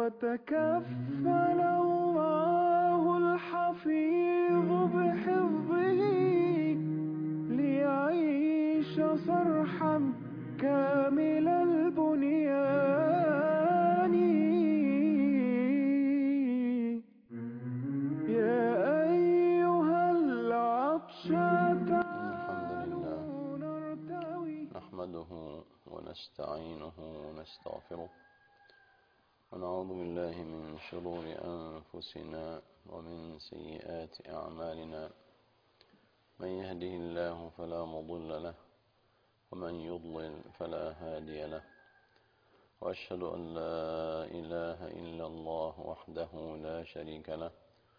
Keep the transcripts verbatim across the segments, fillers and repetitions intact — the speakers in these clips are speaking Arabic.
وتكفل الله الحفيظ بحفظه ليعيش صرحا كامل البنيان. يا أيها العطشى تعالوا نرتوي. نحمده ونستعينه ونستغفره ونعوذ بالله من شرور أنفسنا ومن سيئات أعمالنا. من يهده الله فلا مضل له ومن يضلل فلا هادي له، وأشهد أن لا إله إلا الله وحده لا شريك له،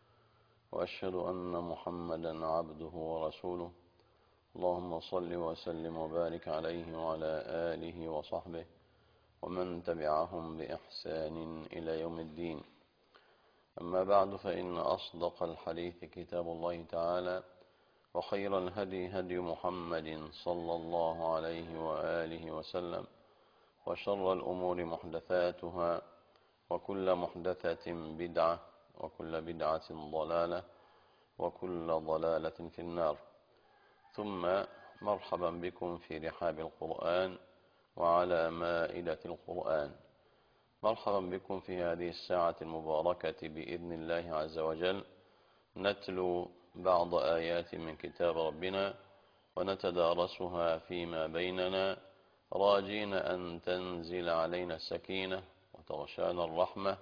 وأشهد أن محمدا عبده ورسوله. اللهم صل وسلم وبارك عليه وعلى آله وصحبه ومن تبعهم بإحسان إلى يوم الدين. أما بعد، فإن أصدق الحديث كتاب الله تعالى، وخير الهدي هدي محمد صلى الله عليه وآله وسلم، وشر الأمور محدثاتها، وكل محدثة بدعة، وكل بدعة ضلالة، وكل ضلالة في النار. ثم مرحبا بكم في رحاب القرآن وعلى مائدة القرآن. مرحبا بكم في هذه الساعة المباركة بإذن الله عز وجل، نتلو بعض آيات من كتاب ربنا ونتدارسها فيما بيننا، راجين أن تنزل علينا السكينة وتغشانا الرحمة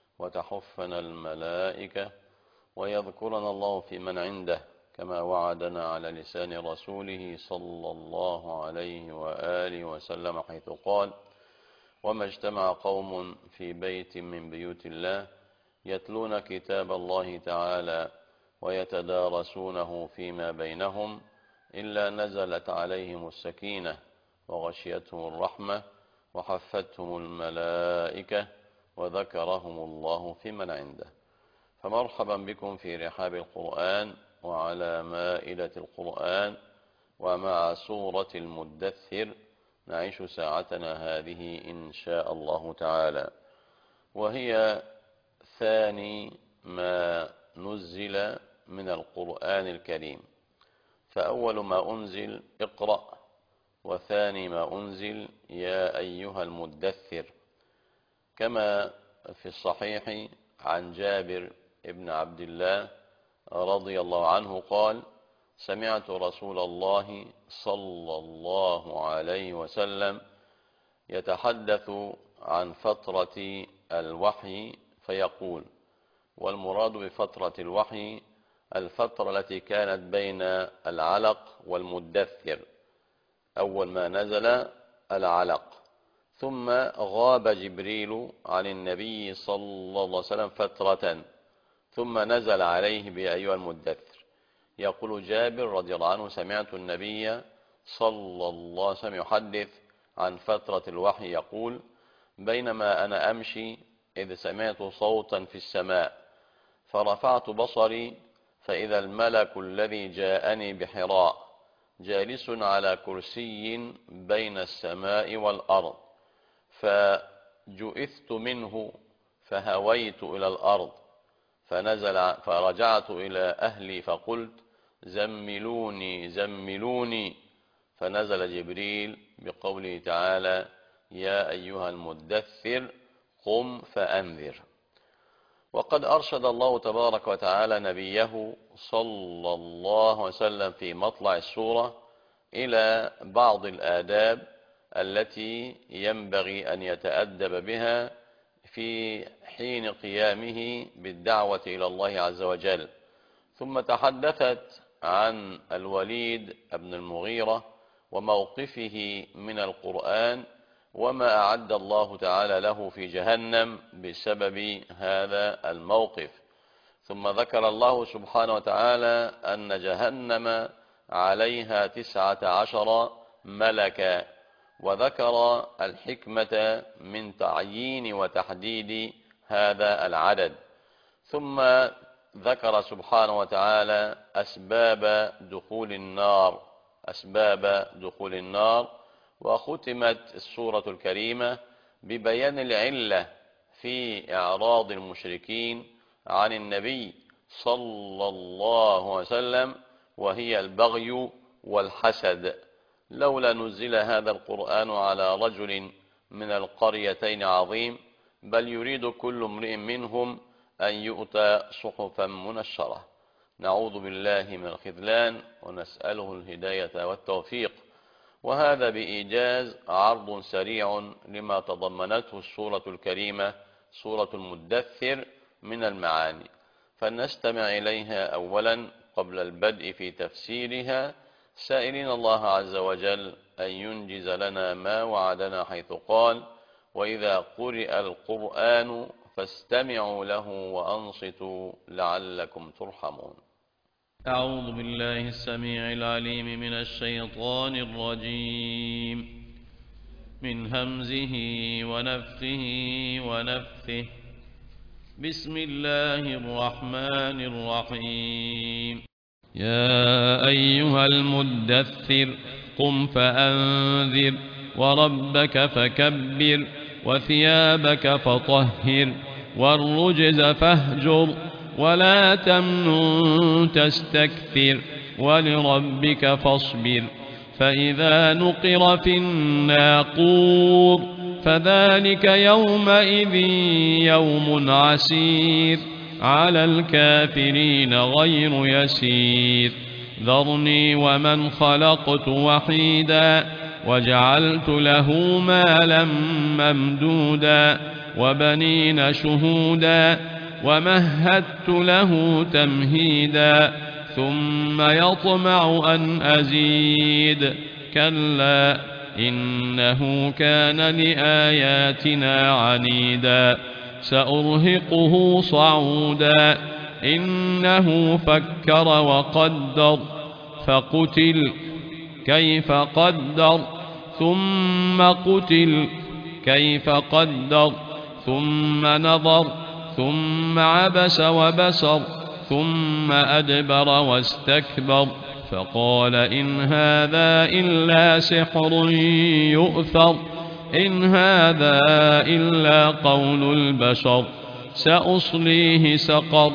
وتحفنا الملائكة، ويذكرنا الله في من عنده كما وعدنا على لسان رسوله صلى الله عليه وآله وسلم، حيث قال: وما اجتمع قوم في بيت من بيوت الله يتلون كتاب الله تعالى ويتدارسونه فيما بينهم إلا نزلت عليهم السكينة وغشيتهم الرحمة وحفتهم الملائكة وذكرهم الله في من عنده. فمرحبا بكم في رحاب القرآن وعلى مائدة القرآن ومع سورة المدثر. نعيش ساعتنا هذه إن شاء الله تعالى، وهي ثاني ما نزل من القرآن الكريم. فأول ما أنزل اقرأ، وثاني ما أنزل يا أيها المدثر، كما في الصحيح عن جابر ابن عبد الله رضي الله عنه قال: سمعت رسول الله صلى الله عليه وسلم يتحدث عن فترة الوحي فيقول، والمراد بفترة الوحي الفترة التي كانت بين العلق والمدثر. أول ما نزل العلق، ثم غاب جبريل عن النبي صلى الله عليه وسلم فترة، ثم نزل عليه بأيها المدثر. يقول جابر رضي الله عنه: سمعت النبي صلى الله عليه وسلم يحدث عن فترة الوحي يقول: بينما أنا أمشي إذ سمعت صوتا في السماء، فرفعت بصري فإذا الملك الذي جاءني بحراء جالس على كرسي بين السماء والأرض، فجئثت منه فهويت إلى الأرض، فنزل فرجعت إلى أهلي فقلت: زملوني زملوني، فنزل جبريل بقوله تعالى: يا أيها المدثر قم فأنذر. وقد أرشد الله تبارك وتعالى نبيه صلى الله عليه وسلم في مطلع السورة إلى بعض الآداب التي ينبغي أن يتأدب بها في حين قيامه بالدعوة إلى الله عز وجل. ثم تحدثت عن الوليد بن المغيرة وموقفه من القرآن وما أعد الله تعالى له في جهنم بسبب هذا الموقف. ثم ذكر الله سبحانه وتعالى أن جهنم عليها تسعة عشر ملكا، وذكر الحكمة من تعيين وتحديد هذا العدد. ثم ذكر سبحانه وتعالى أسباب دخول النار أسباب دخول النار وختمت السورة الكريمة ببيان العلة في إعراض المشركين عن النبي صلى الله عليه وسلم، وهي البغي والحسد. لولا نزل هذا القرآن على رجل من القريتين عظيم، بل يريد كل امرئ منهم أن يؤتى صحفا منشرة. نعوذ بالله من الخذلان ونسأله الهداية والتوفيق. وهذا بإيجاز عرض سريع لما تضمنته السورة الكريمة سورة المدثر من المعاني، فلنستمع إليها أولا قبل البدء في تفسيرها، سائلين الله عز وجل أن ينجز لنا ما وعدنا، حيث قال: وإذا قرئ القرآن فاستمعوا له وأنصتوا لعلكم ترحمون. أعوذ بالله السميع العليم من الشيطان الرجيم، من همزه ونفخه ونفثه. بسم الله الرحمن الرحيم. يا أيها المدثر قم فأنذر وربك فكبر وثيابك فطهر والرجز فاهجر ولا تمنن تستكثر ولربك فاصبر. فإذا نقر في الناقور فذلك يومئذ يوم عسير على الكافرين غير يسير. ذرني ومن خلقت وحيدا وجعلت له مالا ممدودا وبنين شهودا ومهدت له تمهيدا ثم يطمع أن أزيد. كلا إنه كان لآياتنا عنيدا سأرهقه صعودا. إنه فكر وقدر فقتل كيف قدر ثم قتل كيف قدر ثم نظر ثم عبس وبسر ثم أدبر واستكبر فقال إن هذا إلا سحر يؤثر إن هذا إلا قول البشر. سأصليه سقر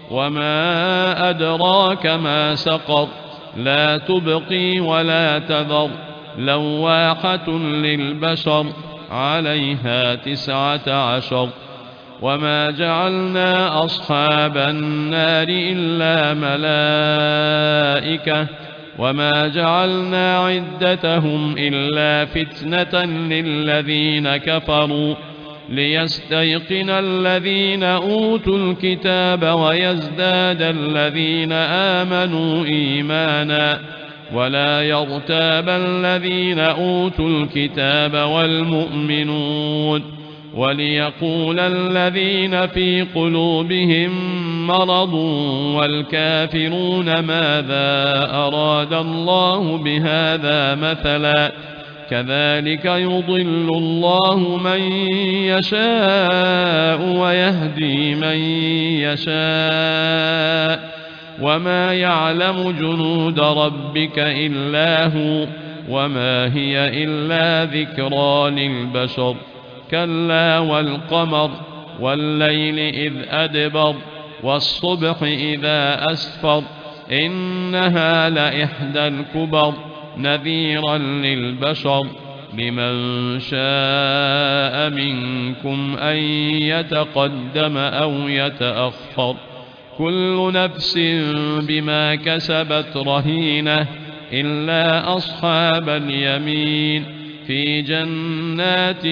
وما أدراك ما سقر لا تبقي ولا تذر لواحة للبشر عليها تسعة عشر. وما جعلنا أصحاب النار إلا ملائكة وما جعلنا عدتهم إلا فتنة للذين كفروا ليستيقن الذين أوتوا الكتاب ويزداد الذين آمنوا إيمانا ولا يرتاب الذين أوتوا الكتاب والمؤمنون وليقول الذين في قلوبهم مرض والكافرون ماذا أراد الله بهذا مثلا كذلك يضل الله من يشاء ويهدي من يشاء وما يعلم جنود ربك إلا هو وما هي إلا ذكرى للبشر. كلا والقمر والليل إذ أدبر والصبح إذا أسفر إنها لإحدى الكبر نذيرا للبشر. لمن شاء منكم أن يتقدم أو يتأخر كل نفس بما كسبت رهينة إلا أصحاب اليمين في جنات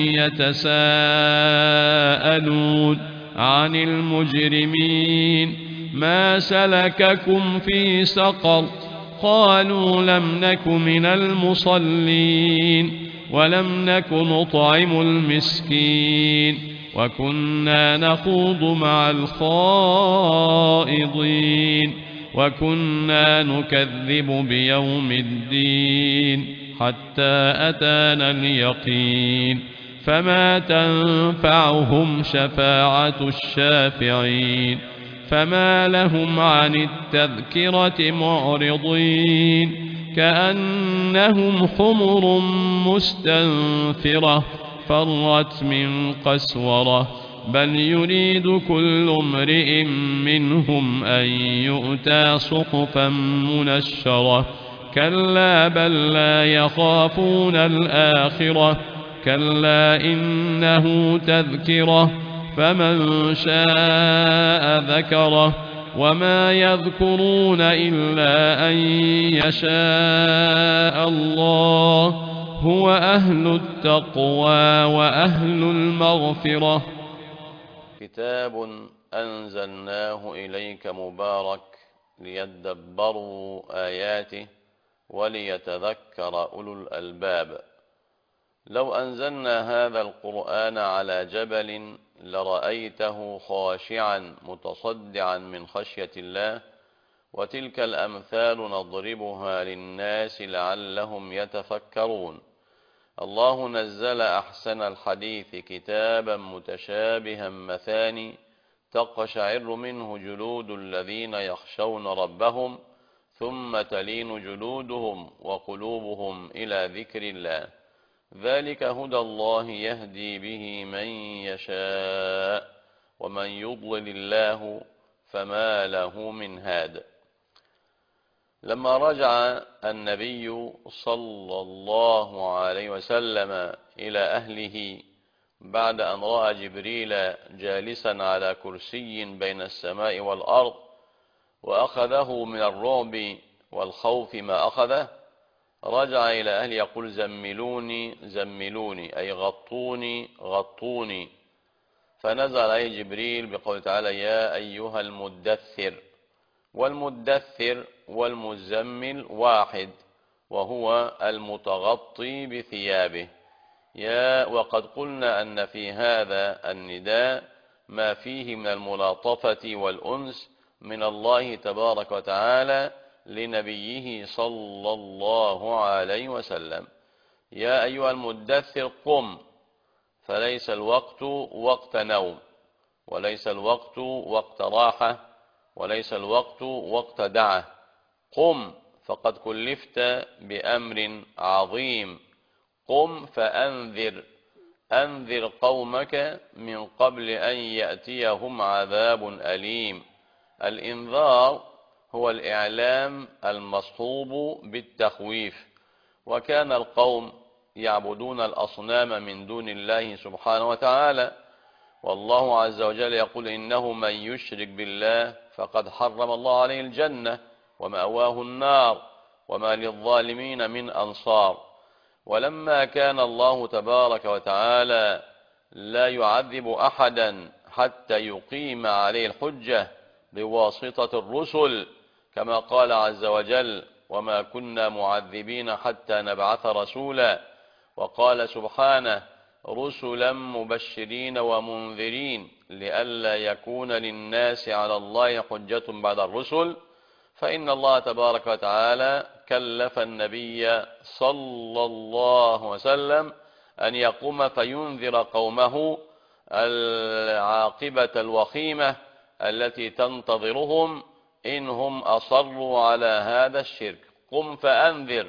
يتساءلون عن المجرمين ما سلككم في سقر قالوا لم نك من المصلين ولم نك نطعم المسكين وكنا نخوض مع الخائضين وكنا نكذب بيوم الدين حتى أتانا اليقين فما تنفعهم شفاعة الشافعين. فما لهم عن التذكرة معرضين كأنهم حمر مستنفرة فرت من قسورة بل يريد كل امرئ منهم أن يؤتى صحفا منشرة كلا بل لا يخافون الآخرة كلا إنه تذكرة فمن شاء ذكره وما يذكرون إلا أن يشاء الله هو أهل التقوى وأهل المغفرة. كتاب أنزلناه إليك مبارك ليدبروا آياته وليتذكر أولو الألباب. لو أنزلنا هذا القرآن على جبل لرأيته خاشعا متصدعا من خشية الله وتلك الأمثال نضربها للناس لعلهم يتفكرون. الله نزل أحسن الحديث كتابا متشابها مثاني تقشعر منه جلود الذين يخشون ربهم ثم تلين جلودهم وقلوبهم إلى ذكر الله ذلك هدى الله يهدي به من يشاء ومن يضلل الله فما له من هاد. لما رجع النبي صلى الله عليه وسلم إلى أهله بعد أن رأى جبريل جالسا على كرسي بين السماء والأرض وأخذه من الرعب والخوف ما أخذه، رجع إلى أهله يقول زملوني زملوني أي غطوني غطوني، فنزل عليه جبريل بقوله تعالى يا أيها المدثر، والمدثر والمزمل واحد وهو المتغطي بثيابه. يا وقد قلنا أن في هذا النداء ما فيه من الملاطفة والأنس من الله تبارك وتعالى لنبيه صلى الله عليه وسلم. يا أيها المدثر قم، فليس الوقت وقت نوم، وليس الوقت وقت راحة، وليس الوقت وقت دعة. قم فقد كلفت بأمر عظيم، قم فأنذر، أنذر قومك من قبل أن يأتيهم عذاب أليم. الإنذار هو الإعلام المصحوب بالتخويف، وكان القوم يعبدون الأصنام من دون الله سبحانه وتعالى، والله عز وجل يقول إنه من يشرك بالله فقد حرم الله عليه الجنة ومأواه النار وما للظالمين من أنصار. ولما كان الله تبارك وتعالى لا يعذب أحدا حتى يقيم عليه الحجة بواسطة الرسل كما قال عز وجل وما كنا معذبين حتى نبعث رسولا، وقال سبحانه رسلا مبشرين ومنذرين لئلا يكون للناس على الله حجة بعد الرسل، فإن الله تبارك وتعالى كلف النبي صلى الله عليه وسلم أن يقوم فينذر قومه العاقبة الوخيمة التي تنتظرهم إنهم أصروا على هذا الشرك. قم فأنذر،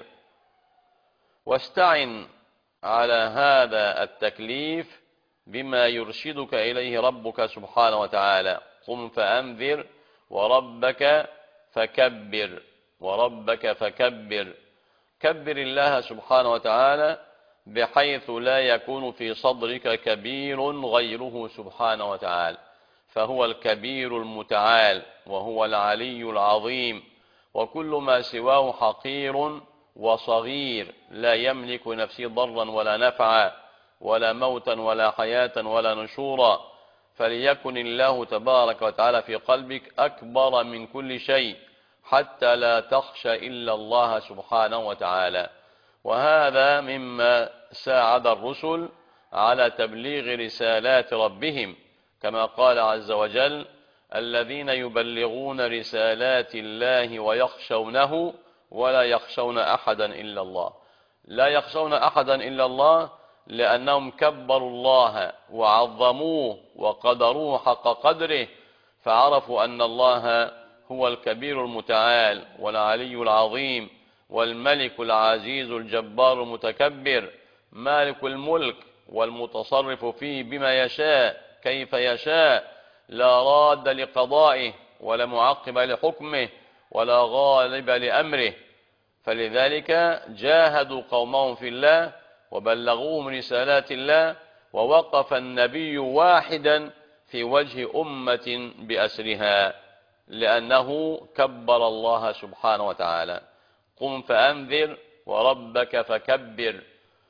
واستعن على هذا التكليف بما يرشدك إليه ربك سبحانه وتعالى. قم فأنذر وربك فكبر، وربك فكبر، كبر الله سبحانه وتعالى بحيث لا يكون في صدرك كبير غيره سبحانه وتعالى، فهو الكبير المتعال وهو العلي العظيم، وكل ما سواه حقير وصغير لا يملك نفسه ضرا ولا نفعا ولا موتا ولا حياة ولا نشورا. فليكن الله تبارك وتعالى في قلبك أكبر من كل شيء حتى لا تخشى إلا الله سبحانه وتعالى. وهذا مما ساعد الرسل على تبليغ رسالات ربهم كما قال عز وجل الذين يبلغون رسالات الله ويخشونه ولا يخشون أحدا إلا الله. لا يخشون أحدا إلا الله لأنهم كبروا الله وعظموه وقدروه حق قدره، فعرفوا أن الله هو الكبير المتعال والعلي العظيم والملك العزيز الجبار المتكبر، مالك الملك والمتصرف فيه بما يشاء كيف يشاء، لا راد لقضائه ولا معقب لحكمه ولا غالب لأمره. فلذلك جاهدوا قومهم في الله وبلغوهم رسالات الله، ووقف النبي واحدا في وجه أمة بأسرها، لأنه كبر الله سبحانه وتعالى. قم فأنذر وربك فكبر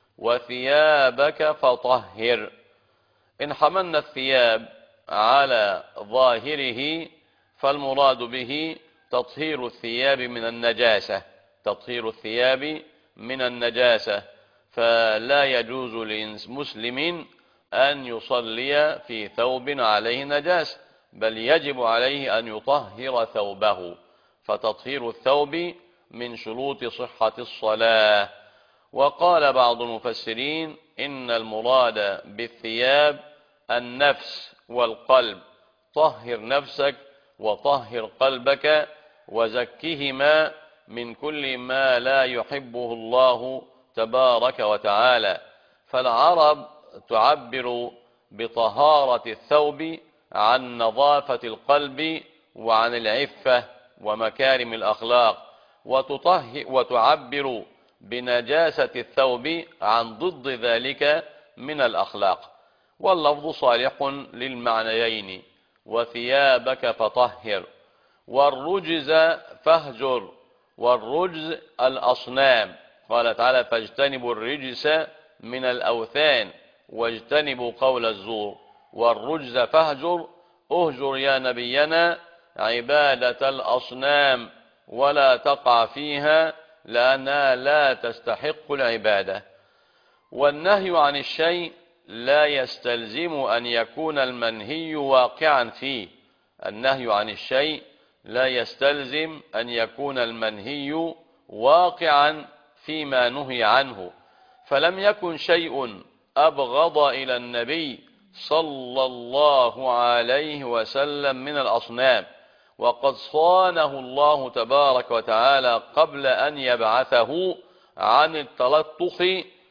وثيابك فطهر. إن حملنا الثياب على ظاهره فالمراد به تطهير الثياب من النجاسة، تطهير الثياب من النجاسة، فلا يجوز لمسلم أن يصلي في ثوب عليه نجاسة، بل يجب عليه أن يطهر ثوبه، فتطهير الثوب من شروط صحة الصلاة. وقال بعض المفسرين إن المراد بالثياب النفس والقلب، طهر نفسك وطهر قلبك وزكهما من كل ما لا يحبه الله تبارك وتعالى. فالعرب تعبر بطهارة الثوب عن نظافة القلب وعن العفة ومكارم الأخلاق، وتطهر وتعبر بنجاسة الثوب عن ضد ذلك من الأخلاق، واللفظ صالح للمعنيين. وثيابك فطهر، والرجز فاهجر، والرجز الأصنام، قال تعالى فاجتنبوا الرجس من الأوثان واجتنبوا قول الزور. والرجز فاهجر، اهجر يا نبينا عبادة الأصنام ولا تقع فيها لأنها لا تستحق العبادة. والنهي عن الشيء لا يستلزم أن يكون المنهي واقعا فيه، النهي عن الشيء لا يستلزم أن يكون المنهي واقعا فيما نهي عنه. فلم يكن شيء أبغض إلى النبي صلى الله عليه وسلم من الأصنام، وقد صانه الله تبارك وتعالى قبل أن يبعثه عن التلطخ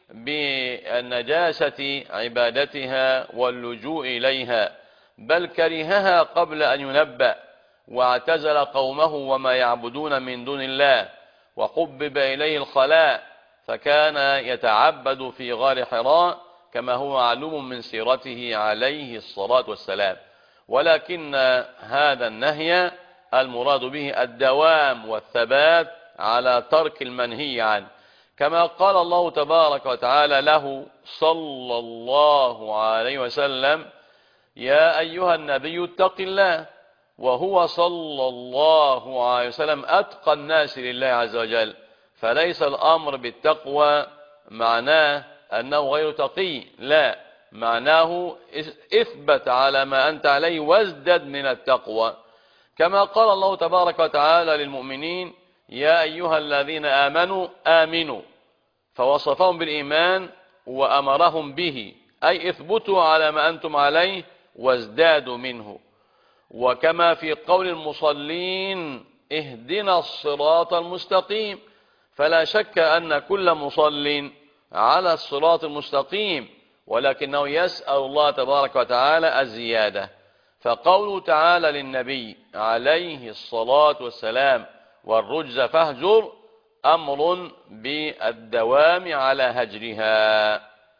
بالنجاسة عبادتها واللجوء إليها، بل كرهها قبل أن ينبأ، واعتزل قومه وما يعبدون من دون الله، وحبب إليه الخلاء، فكان يتعبد في غار حراء كما هو معلوم من سيرته عليه الصلاة والسلام. ولكن هذا النهي المراد به الدوام والثبات على ترك المنهي عنه، كما قال الله تبارك وتعالى له صلى الله عليه وسلم يا أيها النبي اتق الله، وهو صلى الله عليه وسلم أتقى الناس لله عز وجل. فليس الأمر بالتقوى معناه أنه غير تقي، لا، معناه اثبت على ما أنت عليه وازدد من التقوى، كما قال الله تبارك وتعالى للمؤمنين يا أيها الذين آمنوا آمنوا، فوصفهم بالإيمان وأمرهم به، أي اثبتوا على ما أنتم عليه وازدادوا منه. وكما في قول المصلين اهدنا الصراط المستقيم، فلا شك أن كل مصل على الصراط المستقيم، ولكنه يسأل الله تبارك وتعالى الزيادة. فقوله تعالى للنبي عليه الصلاة والسلام والرجز فاهجر أمر بالدوام على هجرها.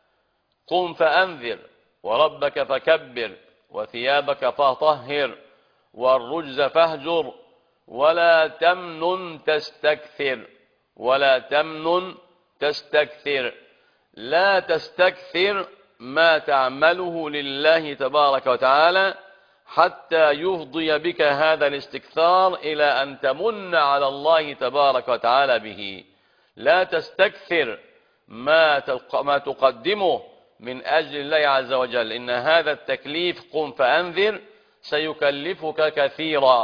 قم فأنذر وربك فكبر وثيابك فطهر والرجز فاهجر ولا تمنن تستكثر، ولا تمنن تستكثر، لا تستكثر ما تعمله لله تبارك وتعالى حتى يفضي بك هذا الاستكثار إلى أن تمن على الله تبارك وتعالى به. لا تستكثر ما ما تقدمه من أجل الله عز وجل، إن هذا التكليف قم فأنذر سيكلفك كثيرا،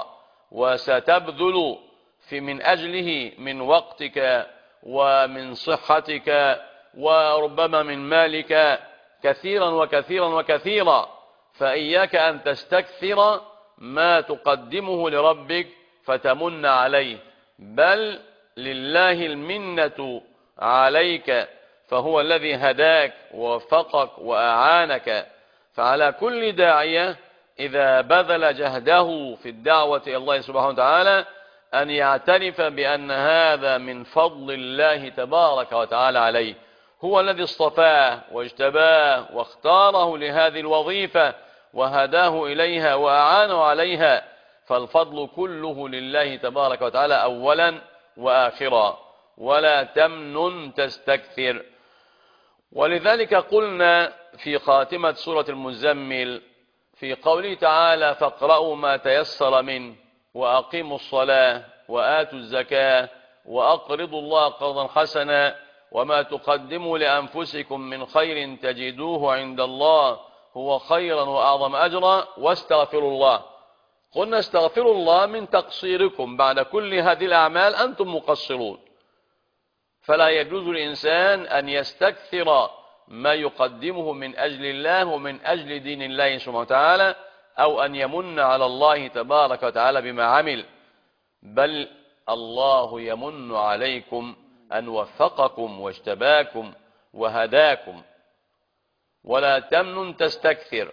وستبذل في من أجله من وقتك ومن صحتك وربما من مالك كثيرا وكثيرا وكثيرا. فإياك أن تستكثر ما تقدمه لربك فتمن عليه، بل لله المنة عليك فهو الذي هداك ووفقك وأعانك. فعلى كل داعية إذا بذل جهده في الدعوة إلى الله سبحانه وتعالى أن يعترف بأن هذا من فضل الله تبارك وتعالى عليه. هو الذي اصطفاه واجتباه واختاره لهذه الوظيفة وهداه إليها وأعانه عليها، فالفضل كله لله تبارك وتعالى أولا وآخرا، ولا تمنن تستكثر. ولذلك قلنا في خاتمة سورة المزمل في قوله تعالى: فاقرأوا ما تيسر منه وأقيموا الصلاة وآتوا الزكاة وأقرضوا الله قرضا حسنا وما تقدموا لأنفسكم من خير تجدوه عند الله هو خيرا وأعظم أجرا واستغفروا الله. قلنا استغفروا الله من تقصيركم، بعد كل هذه الأعمال أنتم مقصرون، فلا يجوز للإنسان أن يستكثر ما يقدمه من أجل الله ومن أجل دين الله سبحانه وتعالى، أو أن يمن على الله تبارك وتعالى بما عمل، بل الله يمن عليكم أن وفقكم واجتباكم وهداكم. ولا تمنن تستكثر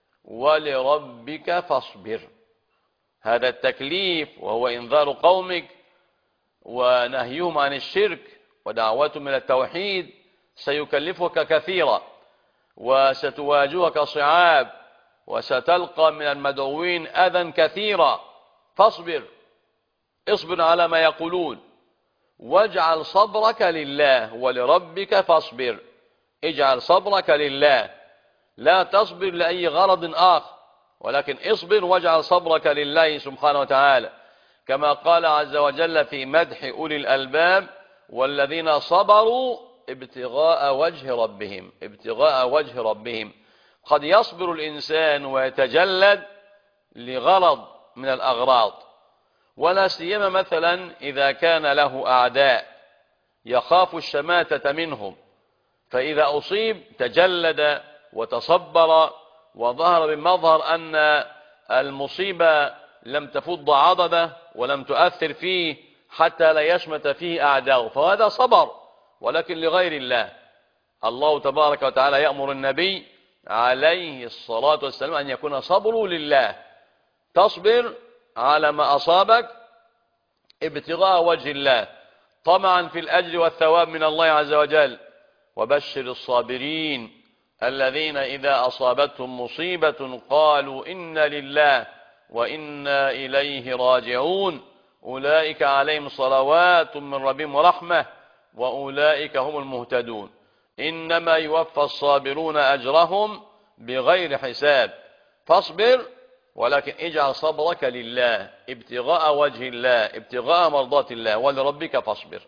ولربك فاصبر. هذا التكليف وهو إنذار قومك ونهيهم عن الشرك ودعوتهم إلى التوحيد سيكلفك كثيرا، وستواجهك صعاب، وستلقى من المدعوين أذى كثيرا. فاصبر، اصبر على ما يقولون، واجعل صبرك لله ولربك فاصبر. اجعل صبرك لله، لا تصبر لأي غرض آخر، ولكن اصبر واجعل صبرك لله سبحانه وتعالى، كما قال عز وجل في مدح أولي الألباب: والذين صبروا ابتغاء وجه ربهم. ابتغاء وجه ربهم. قد يصبر الإنسان ويتجلد لغرض من الأغراض، ولا سيما مثلا إذا كان له أعداء يخاف الشماتة منهم، فإذا أصيب تجلد وتصبر وظهر بمظهر أن المصيبة لم تفض عضده ولم تؤثر فيه حتى لا يشمت فيه أعداؤه، فهذا صبر ولكن لغير الله. الله تبارك وتعالى يأمر النبي عليه الصلاة والسلام أن يكون صبره لله. تصبر على ما أصابك ابتغاء وجه الله طمعا في الأجر والثواب من الله عز وجل. وبشر الصابرين الذين إذا أصابتهم مصيبة قالوا إنا لله وإنا إليه راجعون أولئك عليهم صلوات من ربهم ورحمة وأولئك هم المهتدون. إنما يوفى الصابرون أجرهم بغير حساب. فاصبر، ولكن اجعل صبرك لله ابتغاء وجه الله ابتغاء مرضات الله، ولربك فاصبر.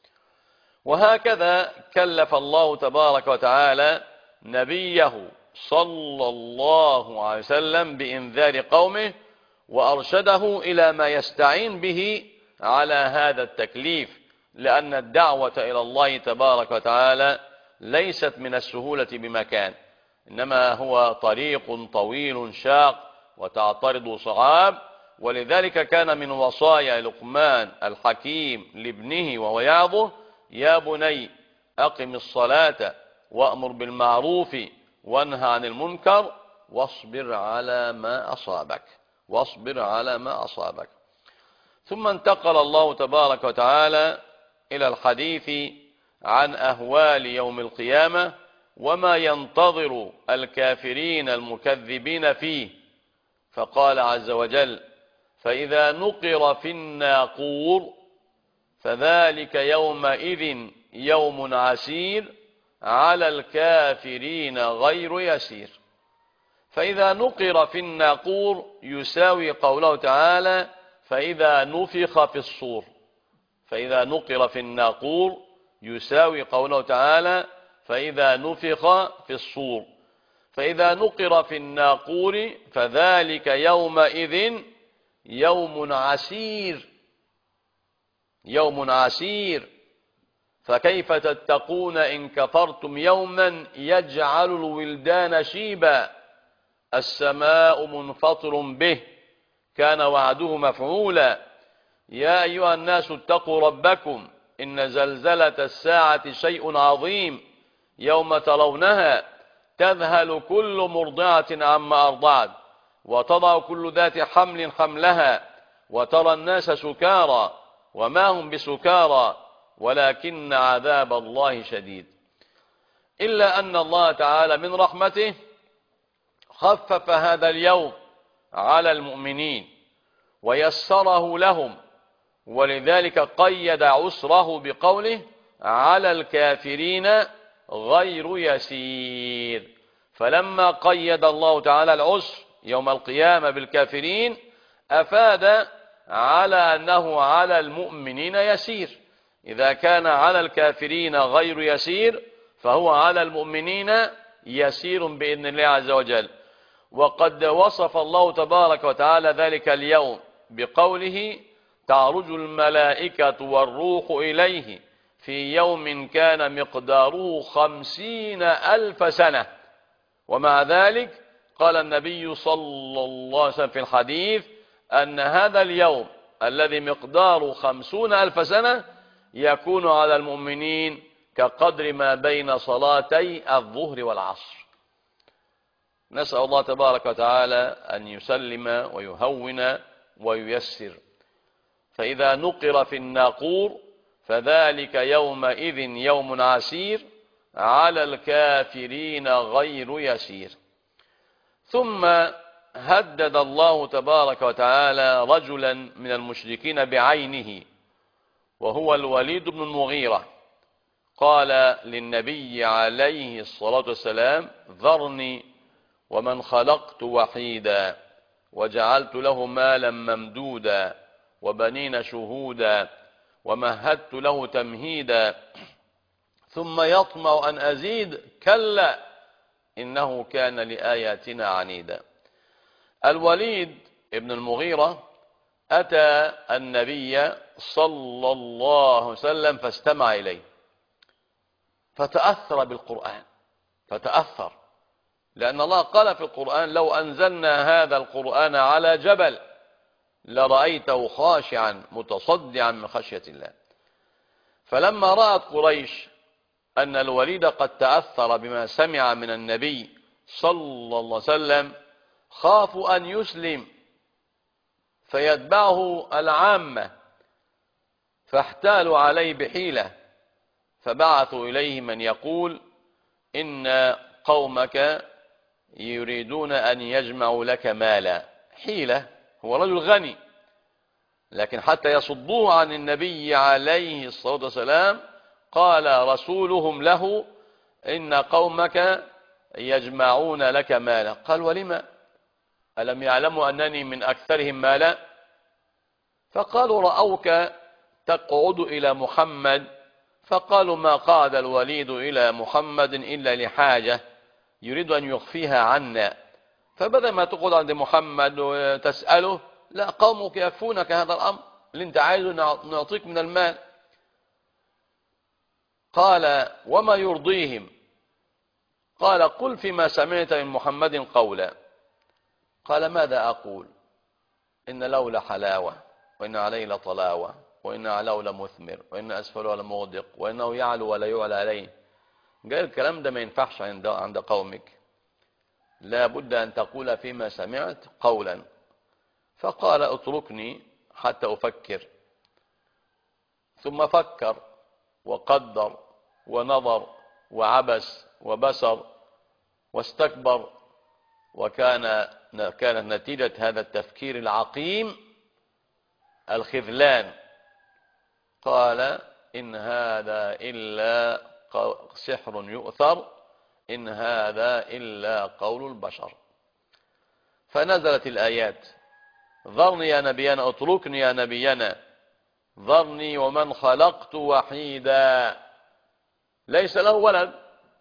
وهكذا كلف الله تبارك وتعالى نبيه صلى الله عليه وسلم بإنذار قومه، وأرشده إلى ما يستعين به على هذا التكليف، لأن الدعوة إلى الله تبارك وتعالى ليست من السهولة بمكان، إنما هو طريق طويل شاق وتعترض صعاب. ولذلك كان من وصايا لقمان الحكيم لابنه وهو يعظه: يا بني أقم الصلاة وأمر بالمعروف وانهى عن المنكر واصبر على ما أصابك واصبر على ما أصابك. ثم انتقل الله تبارك وتعالى إلى الحديث عن أهوال يوم القيامة وما ينتظر الكافرين المكذبين فيه، فقال عز وجل: فإذا نقر في الناقور فذلك يومئذ يوم عسير على الكافرين غير يسير. فإذا نقر في الناقور يساوي قوله تعالى: فإذا نفخ في الصور. فإذا نقر في الناقور يساوي قوله تعالى: فإذا نفخ في الصور. فإذا نقر في الناقور فذلك يومئذ يوم عسير يوم عسير فكيف تتقون إن كفرتم يوما يجعل الولدان شيبا السماء منفطر به كان وعده مفعولا. يا أيها الناس اتقوا ربكم إن زلزلة الساعة شيء عظيم يوم ترونها تذهل كل مرضعة عما أرضعت وتضع كل ذات حمل حملها وترى الناس سكارى وما هم بسكارى ولكن عذاب الله شديد. إلا أن الله تعالى من رحمته خفف هذا اليوم على المؤمنين ويسره لهم، ولذلك قيد عسره بقوله على الكافرين غير يسير. فلما قيد الله تعالى العسر يوم القيامة بالكافرين أفاد على أنه على المؤمنين يسير. إذا كان على الكافرين غير يسير فهو على المؤمنين يسير بإذن الله عز وجل. وقد وصف الله تبارك وتعالى ذلك اليوم بقوله تعرج الملائكة والروح إليه في يوم كان مقداره خمسين ألف سنة. ومع ذلك قال النبي صلى الله عليه وسلم في الحديث أن هذا اليوم الذي مقداره خمسون ألف سنة يكون على المؤمنين كقدر ما بين صلاتي الظهر والعصر. نسأل الله تبارك وتعالى أن يسلم ويهون وييسر. فإذا نقر في الناقور فذلك يومئذ يوم عسير على الكافرين غير يسير. ثم هدد الله تبارك وتعالى رجلا من المشركين بعينه وهو الوليد بن المغيرة. قال للنبي عليه الصلاة والسلام ذرني ومن خلقت وحيدا وجعلت له مالا ممدودا وبنين شهودا ومهدت له تمهيدا ثم يطمع أن أزيد كلا إنه كان لآياتنا عنيدا. الوليد ابن المغيرة أتى النبي صلى الله عليه وسلم فاستمع إليه فتأثر بالقرآن، فتأثر لأن الله قال في القرآن لو أنزلنا هذا القرآن على جبل لرأيته خاشعا متصدعا من خشية الله. فلما رأت قريش أن الوليد قد تأثر بما سمع من النبي صلى الله عليه وسلم خافوا أن يسلم فيتبعه العامة، فاحتالوا عليه بحيلة، فبعثوا إليه من يقول إن قومك يريدون أن يجمعوا لك مالا. حيلة، هو رجل غني، لكن حتى يصدوه عن النبي عليه الصلاة والسلام قال رسولهم له إن قومك يجمعون لك مالا. قال ولما؟ ألم يعلموا أنني من أكثرهم مالا؟ فقالوا رأوك تقعد إلى محمد، فقالوا ما قعد الوليد إلى محمد إلا لحاجة يريد أن يخفيها عنا، فبدل ما تقعد عند محمد وتسأله لا قومك يكفونك هذا الأمر اللي انت عايزه نعطيك من المال. قال وما يرضيهم؟ قال قل فيما سمعت من محمد قولا. قال ماذا أقول؟ إن لولا حلاوة وإن عليه لطلاوة وإن علاه لمثمر وإن أسفله لمغدق وإنه يعلو ولا يعلى عليه. قال الكلام ده ما ينفعش عند عند قومك، لا بد أن تقول فيما سمعت قولا. فقال اتركني حتى أفكر. ثم فكر وقدر ونظر وعبس وبسر واستكبر، وكان كانت نتيجة هذا التفكير العقيم الخذلان. قال إن هذا إلا سحر يؤثر إن هذا إلا قول البشر. فنزلت الآيات ذرني يا نبينا، اتركني يا نبينا، ذرني ومن خلقت وحيدا، ليس له ولد.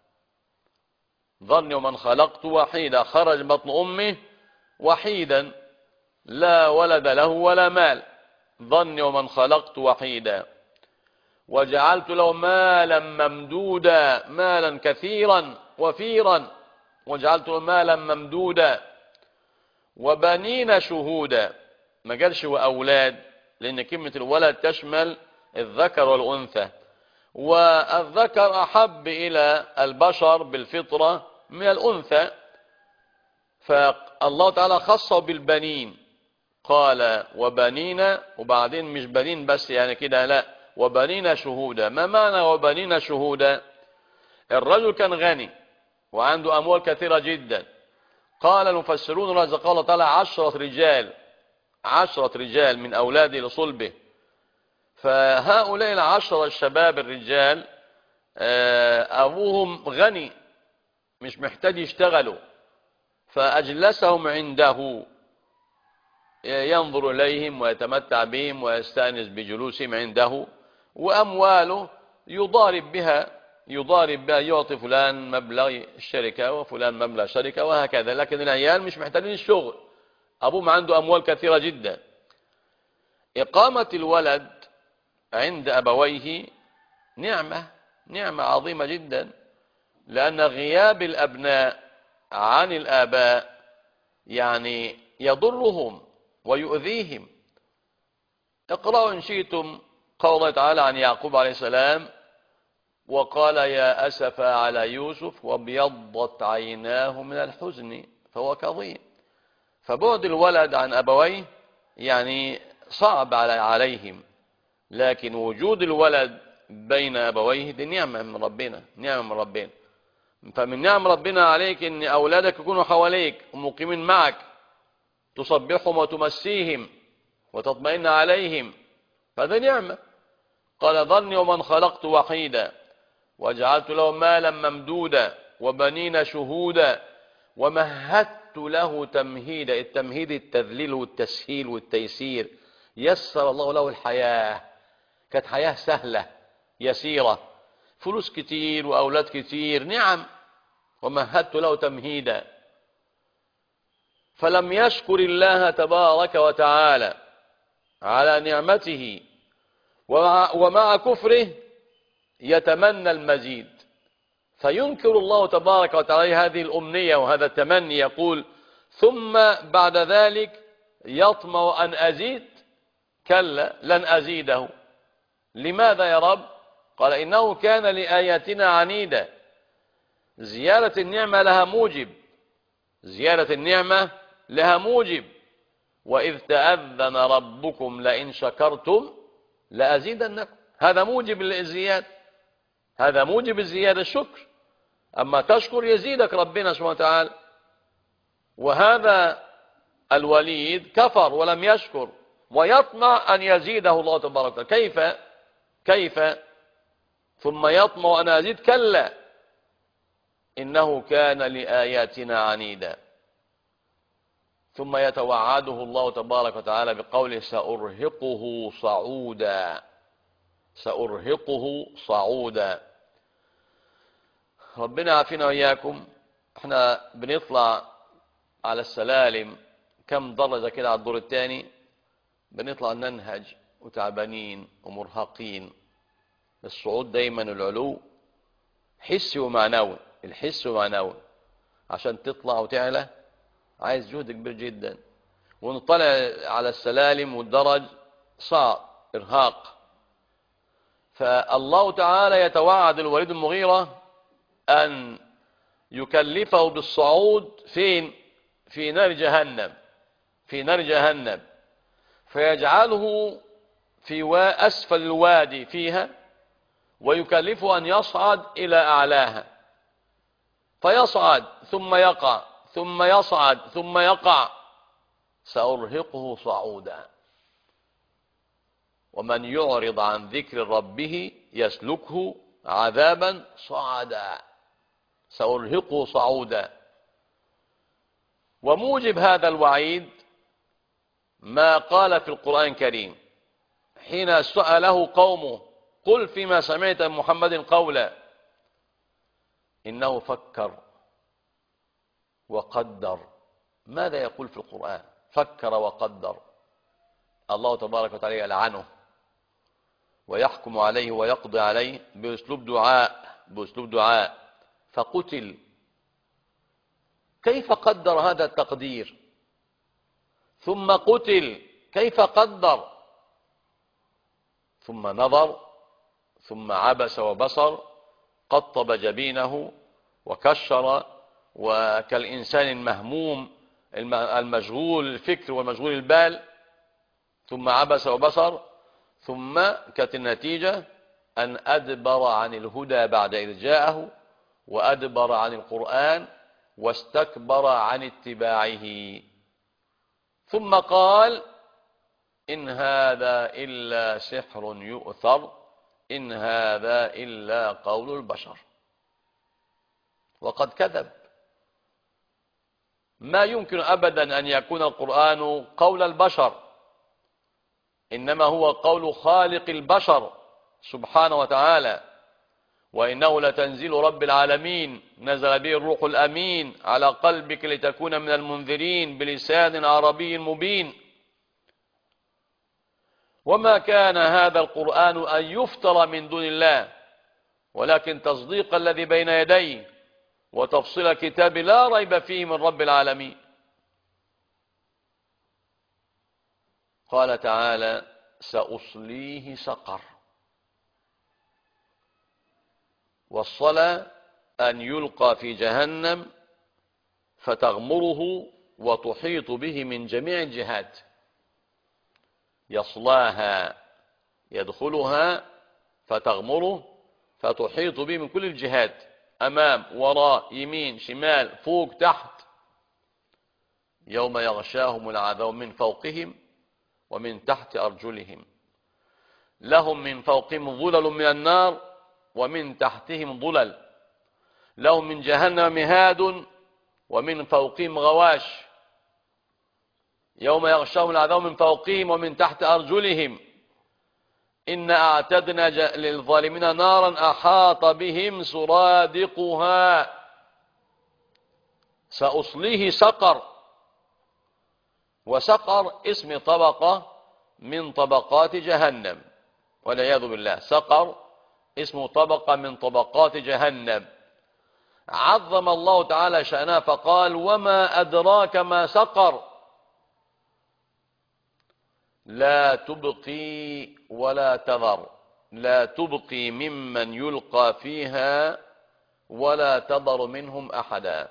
ذرني ومن خلقت وحيدا، خرج بطن أمه وحيدا لا ولد له ولا مال. ذرني ومن خلقت وحيدا وجعلت له مالا ممدودا، مالا كثيرا وفيرا، وجعلت له مالا ممدودا وبنين شهودا. ما قالش وأولاد، لأن كلمة الولد تشمل الذكر والأنثى. والذكر أحب إلى البشر بالفطرة من الأنثى، فالله تعالى خصه بالبنين، قال وبنين، وبعدين مش بنين بس يعني كده، لا، وبنين شهودا. ما معنى وبنين شهودا؟ الرجل كان غني وعنده أموال كثيرة جدا. قال المفسرون رزق الله تعالى عشرة رجال عشرة رجال من أولاده لصلبه، فهؤلاء العشرة الشباب الرجال أبوهم غني مش محتاج يشتغلوا، فأجلسهم عنده ينظر إليهم ويتمتع بهم ويستأنس بجلوسهم عنده، وأمواله يضارب بها يضارب بها يعطي فلان مبلغ الشركة وفلان مبلغ شركة وهكذا. لكن العيال مش محتاجين الشغل، أبوهم عنده أموال كثيرة جدا. إقامة الولد عند أبويه نعمة نعمة عظيمة جدا، لأن غياب الأبناء عن الآباء يعني يضرهم ويؤذيهم. اقرأوا إن شئتم قول الله تعالى عن يعقوب عليه السلام: وقال يا أسف على يوسف وابيضت عيناه من الحزن فهو كظيم. فبعد الولد عن أبويه يعني صعب عليهم، لكن وجود الولد بين أبويه دي نعمة من ربنا نعمة من ربنا فمن نعم ربنا عليك إن أولادك يكونوا حواليك ومقيمين معك، تصبحهم وتمسيهم وتطمئن عليهم، فهذا نعمة. قال ذرني ومن خلقت وحيدا وجعلت له مالا ممدودا وبنين شهودا ومهدت له تمهيدا. التمهيد التذليل والتسهيل والتيسير، يسر الله له الحياة، كانت حياة سهلة يسيرة، فلوس كتير وأولاد كتير، نعم. ومهدت له تمهيدا، فلم يشكر الله تبارك وتعالى على نعمته، ومع, ومع كفره يتمنى المزيد، فينكر الله تبارك وتعالى هذه الأمنية وهذا التمني، يقول ثم بعد ذلك يطمع أن أزيد، كلا لن أزيده. لماذا يا رب؟ قال إنه كان لآياتنا عنيدا. زيادة النعمة لها موجب زيادة النعمة لها موجب وإذ تأذن ربكم لئن شكرتم لأزيدنكم، هذا موجب الزيادة، هذا موجب الزيادة الشكر. أما تشكر يزيدك ربنا سبحانه وتعالى. وهذا الوليد كفر ولم يشكر ويطمع أن يزيده الله تبارك وتعالى. كيف كيف ثم يطمع أن أزيد؟ كلا إنه كان لآياتنا عنيدا. ثم يتوعده الله تبارك وتعالى بقوله سأرهقه صعودا سأرهقه صعودا. ربنا عافينا وإياكم. احنا بنطلع على السلالم كم درجة كده على الدور الثاني، بنطلع ننهج وتعبانين ومرهقين. الصعود دايما العلو حسي ومعنوي، الحس ومعنوي. عشان تطلع وتعلى عايز جهد كبير جدا، ونطلع على السلالم والدرج صعب، إرهاق. فالله تعالى يتوعد الوليد المغيرة أن يكلفه بالصعود فين؟ في نار جهنم في نار جهنم فيجعله في أسفل الوادي فيها، ويكلفه أن يصعد إلى أعلاها، فيصعد ثم يقع ثم يصعد ثم يقع. سأرهقه صعودا. ومن يعرض عن ذكر ربه يسلكه عذابا صعدا. سأرهقه صعودا. وموجب هذا الوعيد ما قال في القرآن الكريم حين سأله قومه قل فيما سمعت من محمد قولا إنه فكر وقدر. ماذا يقول في القرآن؟ فكر وقدر. الله تبارك وتعالى يلعنه ويحكم عليه ويقضي عليه بأسلوب دعاء بأسلوب دعاء فقتل. كيف قدر هذا التقدير؟ ثم قتل كيف قدر؟ ثم نظر ثم عبس وبصر، قطب جبينه وكشر، وكالإنسان المهموم المشغول الفكر والمشغول البال. ثم عبس وبصر، ثم كانت النتيجة أن أدبر عن الهدى بعد إذ جاءه، وأدبر عن القرآن، واستكبر عن اتباعه. ثم قال: إن هذا إلا سحر يؤثر، إن هذا إلا قول البشر. وقد كذب. ما يمكن أبدا أن يكون القرآن قول البشر، إنما هو قول خالق البشر سبحانه وتعالى، وإنه لتنزيل رب العالمين، نزل به الروح الأمين على قلبك لتكون من المنذرين بلسان عربي مبين. وما كان هذا القرآن أن يفترى من دون الله، ولكن تصديق الذي بين يديه وتفصيل كتاب لا ريب فيه من رب العالمين. قال تعالى: سأصليه سقر. والصلاة أن يلقى في جهنم فتغمره وتحيط به من جميع الجهات. يصلاها، يدخلها فتغمره فتحيط به من كل الجهات، أمام، وراء، يمين، شمال، فوق، تحت. يوم يغشاهم العذاب من فوقهم ومن تحت أرجلهم، لهم من فوقهم ظلل من النار ومن تحتهم ظلل، لهم من جهنم مهاد ومن فوقهم غواش. يوم يغشاهم العذاب من فوقهم ومن تحت أرجلهم، إنا أعتدنا للظالمين نارا أحاط بهم سرادقها. سأصليه سقر. وسقر اسم طبقة من طبقات جهنم والعياذ بالله. سقر اسم طبقة من طبقات جهنم. عظم الله تعالى شأنها فقال: وما أدراك ما سقر. لا تبقي ولا تذر، لا تبقي ممن يلقى فيها ولا تذر منهم أحدا.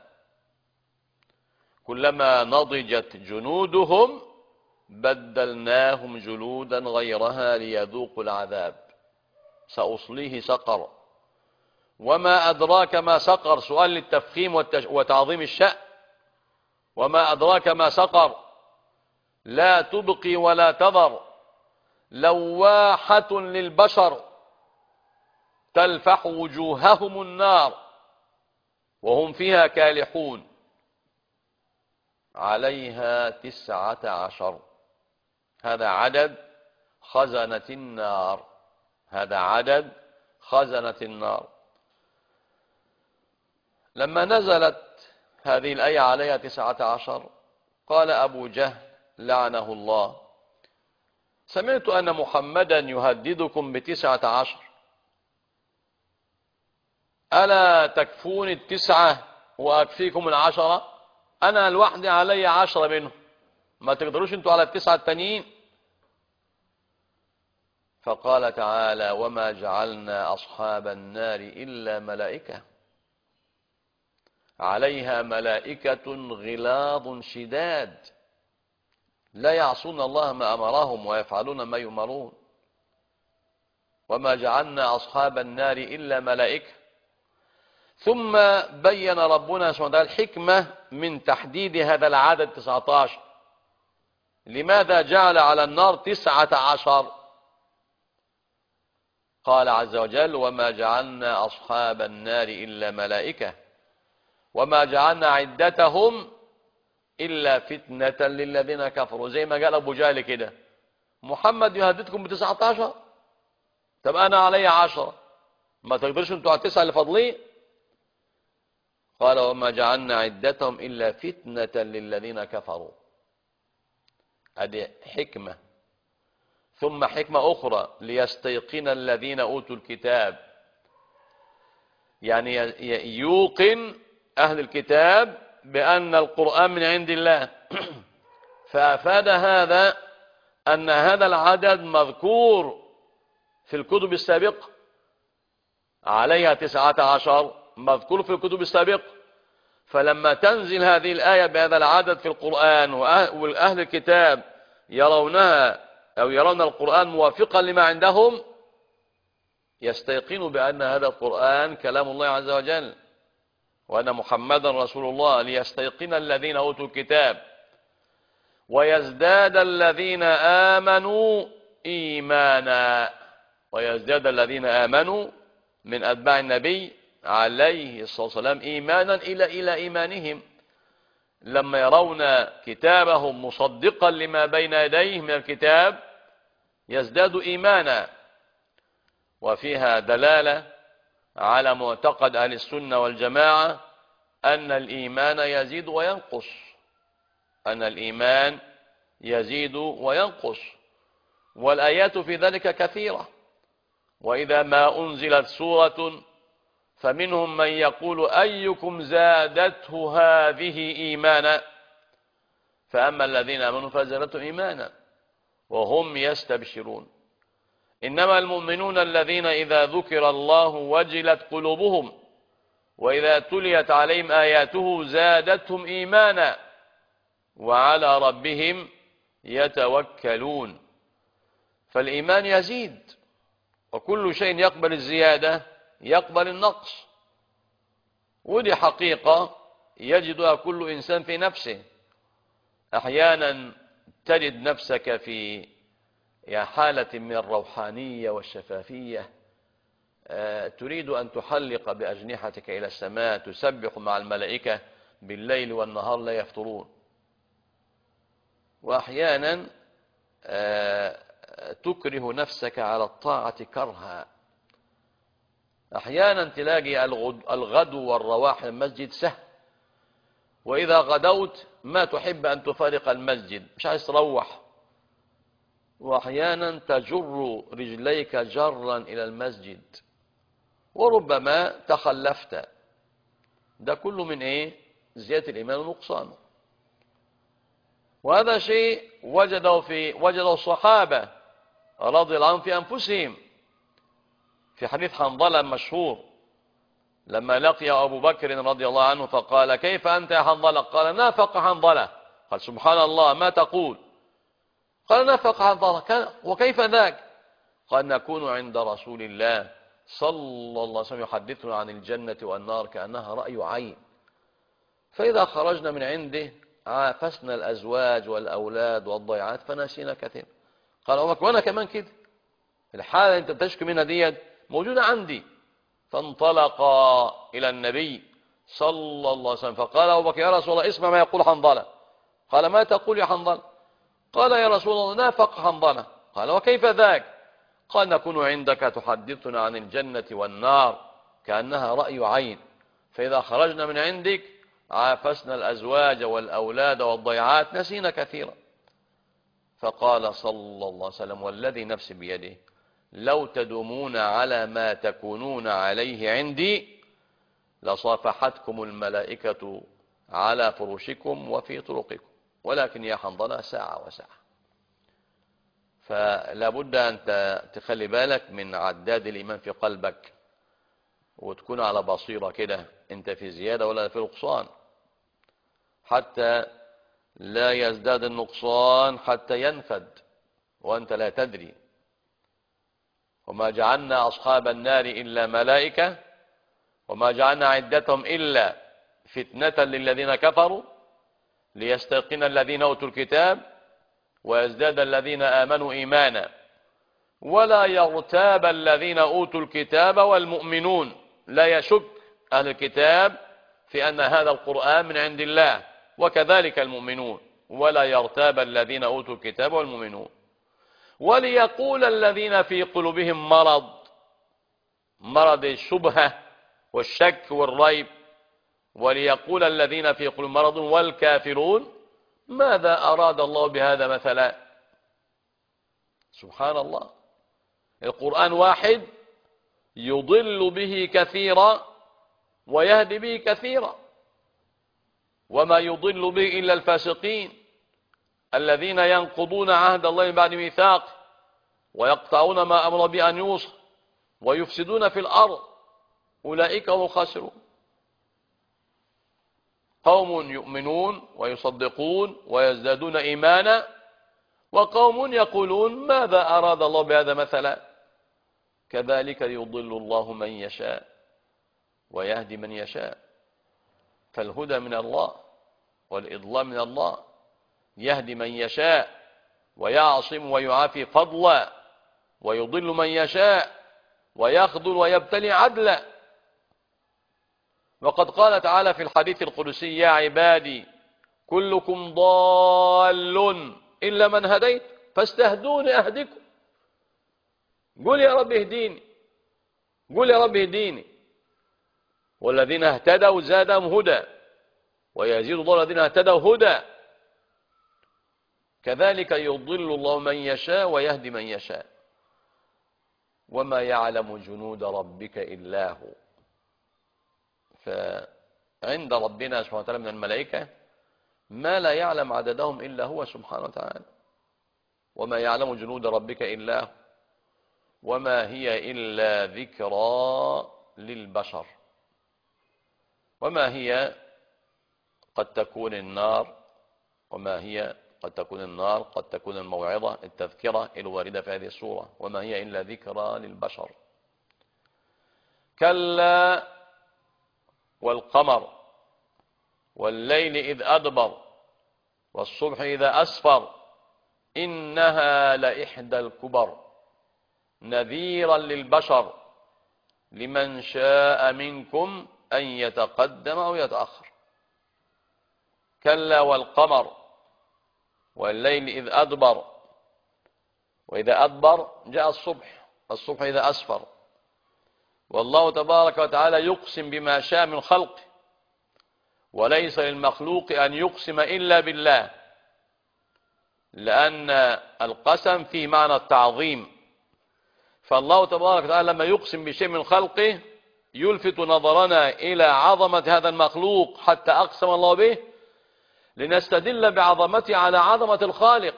كلما نضجت جنودهم بدلناهم جلودا غيرها ليذوقوا العذاب. سأصليه سقر. وما أدراك ما سقر، سؤال للتفخيم وتعظيم الشأن. وما أدراك ما سقر. لا تبقي ولا تذر، لواحة للبشر، تلفح وجوههم النار وهم فيها كالحون. عليها تسعة عشر. هذا عدد خزنة النار. هذا عدد خزنة النار. لما نزلت هذه الآية عليها تسعة عشر، قال أبو جهل لعنه الله: سمعت أن محمدا يهددكم بتسعة عشر، ألا تكفون التسعة وأكفيكم العشرة؟ أنا لوحدي علي عشرة منهم، ما تقدروش انتوا على التسعة التانيين. فقال تعالى: وما جعلنا أصحاب النار إلا ملائكة عليها ملائكة غلاظ شداد لا يعصون الله ما أمرهم ويفعلون ما يؤمرون. وما جعلنا أصحاب النار إلا ملائكة. ثم بين ربنا سبحانه وتعالى الحكمة من تحديد هذا العدد تسعة عشر. لماذا جعل على النار تسعة عشر؟ قال عز وجل: وما جعلنا أصحاب النار إلا ملائكة وما جعلنا عدتهم إلا فتنة للذين كفروا. زي ما قال أبو جهل كده: محمد يهددكم بتسعة عشر، طب أنا علي عشرة، ما تقدرش انتوا على التسعة اللي فاضلين. قال: وما جعلنا عدتهم إلا فتنة للذين كفروا. هذه حكمة. ثم حكمة أخرى: ليستيقن الذين أوتوا الكتاب، يعني يوقن أهل الكتاب بأن القرآن من عند الله. فأفاد هذا أن هذا العدد مذكور في الكتب السابقة، عليها تسعة عشر مذكور في الكتب السابقة. فلما تنزل هذه الآية بهذا العدد في القرآن وأهل الكتاب يرونها أو يرون القرآن موافقا لما عندهم، يستيقنوا بأن هذا القرآن كلام الله عز وجل وأن محمدا رسول الله، ليستيقن الذين أوتوا الكتاب ويزداد الذين آمنوا إيمانا، ويزداد الذين آمنوا من أتباع النبي عليه الصلاة والسلام إيمانا إلى إلى إيمانهم، لما يرون كتابهم مصدقا لما بين يديه من الكتاب يزداد إيمانا. وفيها دلالة على معتقد أهل السنة والجماعة أن الإيمان يزيد وينقص، أن الإيمان يزيد وينقص، والآيات في ذلك كثيرة. وإذا ما أنزلت سورة فمنهم من يقول أيكم زادته هذه إيمانا، فأما الذين آمنوا فزادتهم إيمانا وهم يستبشرون. إنما المؤمنون الذين إذا ذكر الله وجلت قلوبهم وإذا تليت عليهم آياته زادتهم إيمانا وعلى ربهم يتوكلون. فالإيمان يزيد، وكل شيء يقبل الزيادة يقبل النقص، ودي حقيقة يجدها كل إنسان في نفسه. أحيانا تجد نفسك في حالة من الروحانية والشفافية، تريد أن تحلق بأجنحتك إلى السماء، تسبح مع الملائكة بالليل والنهار لا يفترون. وأحيانا تكره نفسك على الطاعة كرها. أحيانا تلاقي الغدو والرواح المسجد سهل، وإذا غدوت ما تحب أن تفارق المسجد، مش عايز تروح. وأحيانا تجر رجليك جرا إلى المسجد وربما تخلفت. ده كله من إيه؟ زيادة الإيمان ونقصانه. وهذا شيء وجده في وجده الصحابة رضي الله عنهم في أنفسهم، في حديث حنظلة المشهور لما لقي أبو بكر رضي الله عنه فقال كيف أنت يا حنظلة؟ قال نافق حنظلة. قال سبحان الله ما تقول؟ قال نافق حنظلة. وكيف ذاك؟ قال نكون عند رسول الله صلى الله عليه وسلم يحدثنا عن الجنة والنار كأنها رأي عين، فإذا خرجنا من عنده عافسنا الأزواج والأولاد والضيعات فنسينا كثير. قال أبو بكر وأنا كمان كده، الحالة أنت تشكي منها ديت موجودة عندي. فانطلقا إلى النبي صلى الله عليه وسلم فقال أبو بكر يا رسول الله اسمع ما يقول حنظلة. قال ما تقول يا حنظلة؟ قال يا رسول الله نافق حنظلة. قال وكيف ذاك؟ قال نكون عندك تحدثنا عن الجنة والنار كأنها رأي عين، فإذا خرجنا من عندك عافسنا الأزواج والأولاد والضيعات نسينا كثيرا. فقال صلى الله عليه وسلم والذي نفسي بيده لو تدومون على ما تكونون عليه عندي لصافحتكم الملائكة على فرشكم وفي طرقكم، ولكن يا حنظلة ساعة وساعة. فلا بد أن تخلي بالك من عداد الإيمان في قلبك، وتكون على بصيرة كده أنت في زيادة ولا في نقصان، حتى لا يزداد النقصان حتى ينفد وأنت لا تدري. وما جعلنا أصحاب النار إلا ملائكة وما جعلنا عدتهم إلا فتنة للذين كفروا ليستيقن الذين أوتوا الكتاب ويزداد الذين آمنوا إيمانا ولا يرتاب الذين أوتوا الكتاب والمؤمنون. لا يشك أهل الكتاب في أن هذا القرآن من عند الله، وكذلك المؤمنون. ولا يرتاب الذين أوتوا الكتاب والمؤمنون. وليقول الذين في قلوبهم مرض، مرض الشبهة والشك والريب، وليقول الذين في قلوبهم مرض والكافرون ماذا أراد الله بهذا مثلا؟ سبحان الله، القرآن واحد يضل به كثيرا ويهدي به كثيرا، وما يضل به إلا الفاسقين الذين ينقضون عهد الله من بعد ميثاق ويقطعون ما أمر به أن يوصل ويفسدون في الأرض أولئك هم الخاسرون. قوم يؤمنون ويصدقون ويزدادون إيمانا، وقوم يقولون ماذا أراد الله بهذا مثلا. كذلك يضل الله من يشاء ويهدي من يشاء. فالهدى من الله والإضلال من الله، يهدي من يشاء ويعصم ويعافي فضلا، ويضل من يشاء ويخذل ويبتلي عدلا. وقد قال تعالى في الحديث القدسي: يا عبادي كلكم ضال إلا من هديت فاستهدوني أهدكم. قل يا رب اهديني، قل يا رب اهديني. والذين اهتدوا زادهم هدى ويزيد الله الذين اهتدوا هدى. كذلك يضل الله من يشاء ويهدي من يشاء. وما يعلم جنود ربك إلا هو. فعند ربنا سبحانه وتعالى من الملائكة ما لا يعلم عددهم إلا هو سبحانه وتعالى. وما يعلم جنود ربك إلا هو. وما هي إلا ذكرى للبشر. وما هي قد تكون النار، وما هي قد تكون النار، قد تكون الموعظة، التذكرة الواردة في هذه السورة. وما هي إلا ذكرى للبشر. كلا والقمر والليل إذ أدبر والصبح إذا أسفر إنها لإحدى الكبر نذيرا للبشر لمن شاء منكم أن يتقدم أو يتأخر. كلا والقمر والليل إذ أدبر. وإذا أدبر جاء الصبح، الصبح إذا أسفر. والله تبارك وتعالى يقسم بما شاء من خلقه، وليس للمخلوق أن يقسم إلا بالله، لأن القسم فيه معنى التعظيم. فالله تبارك وتعالى لما يقسم بشيء من خلقه يلفت نظرنا إلى عظمة هذا المخلوق حتى أقسم الله به، لنستدل بعظمته على عظمة الخالق.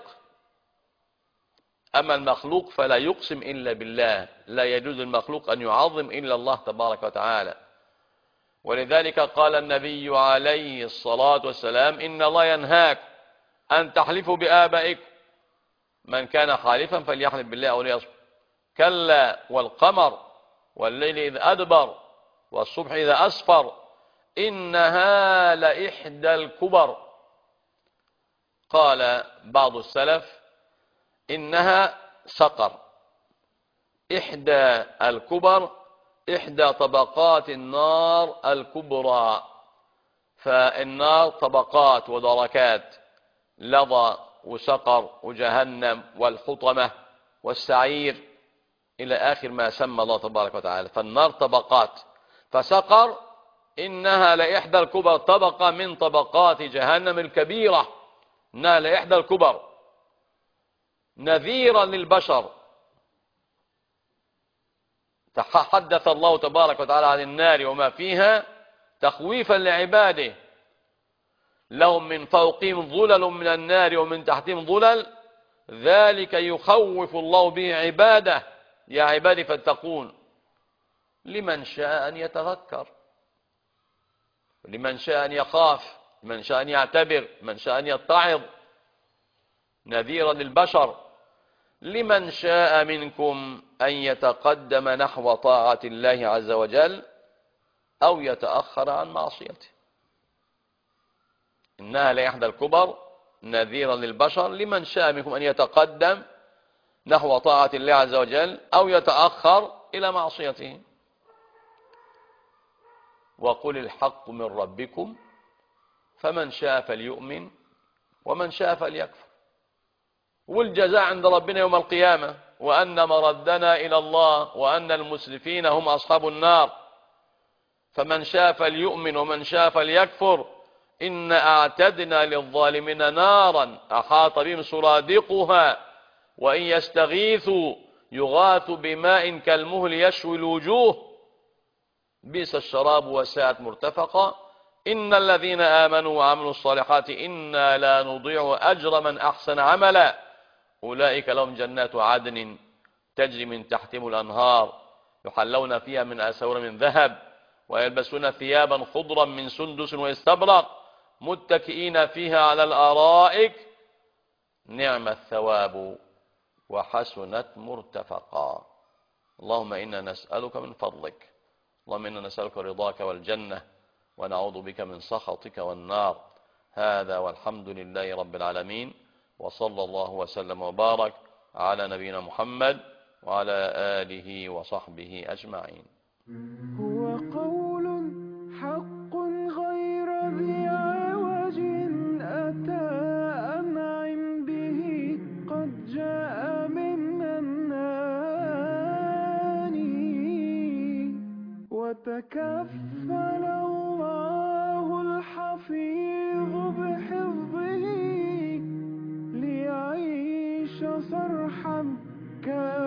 أما المخلوق فلا يقسم إلا بالله، لا يجوز المخلوق أن يعظم إلا الله تبارك وتعالى. ولذلك قال النبي عليه الصلاة والسلام: إن الله ينهاك أن تحلفوا بآبائكم، من كان حالفا فليحلف بالله أو ليصمت. كلا والقمر والليل إذ أدبر والصبح إذا أسفر إنها لإحدى الكبر. قال بعض السلف: إنها سقر. إحدى الكبر إحدى طبقات النار الكبرى. فالنار طبقات ودركات، لظى وسقر وجهنم والحطمة والسعير إلى آخر ما سمى الله تبارك وتعالى. فالنار طبقات. فسقر إنها لإحدى الكبر، طبقة من طبقات جهنم الكبيرة، إنها لإحدى الكبر نذيرا للبشر. تحدث الله تبارك وتعالى عن النار وما فيها تخويفا لعباده. لهم من فوقهم ظلل من النار ومن تحتهم ظلل، ذلك يخوف الله به عباده. يا عبادي فاتقون. لمن شاء أن يتذكر، لمن شاء أن يخاف، لمن شاء أن يعتبر، لمن شاء أن يتعظ. نذيرا للبشر لمن شاء منكم أن يتقدم نحو طاعة الله عز وجل أو يتأخر عن معصيته. إنها لإحدى الكبر نذيرا للبشر لمن شاء منكم أن يتقدم نحو طاعة الله عز وجل أو يتأخر إلى معصيته. وقل الحق من ربكم فمن شاء فليؤمن ومن شاء فليكفر. والجزاء عند ربنا يوم القيامة، وأن مردنا إلى الله، وأن المسرفين هم أصحاب النار. فمن شاء فليؤمن ومن شاء فليكفر. إن أعتدنا للظالمين نارا أحاط بهم سرادقها وإن يستغيثوا يغاثوا بماء كالمهل يشوي الوجوه بئس الشراب وساءت مرتفقا. إن الذين آمنوا وعملوا الصالحات إنا لا نضيع أجر من أحسن عملا أولئك لهم جنات عدن تجري من تحتهم الأنهار يحلون فيها من أساور من ذهب ويلبسون ثيابا خضرا من سندس واستبرق متكئين فيها على الآرائك نعم الثواب وحسنت مرتفقا. اللهم إنا نسألك من فضلك، اللهم إنا نسألك رضاك والجنة ونعوذ بك من سخطك والنار. هذا والحمد لله رب العالمين، وصلى الله وسلم وبارك على نبينا محمد وعلى آله وصحبه أجمعين. هو قول حق غير ذي عوج أتى أنعم به قد جاء من النان وتكفل الله الحفيظ بحفظه ليعيش صرحا كاملا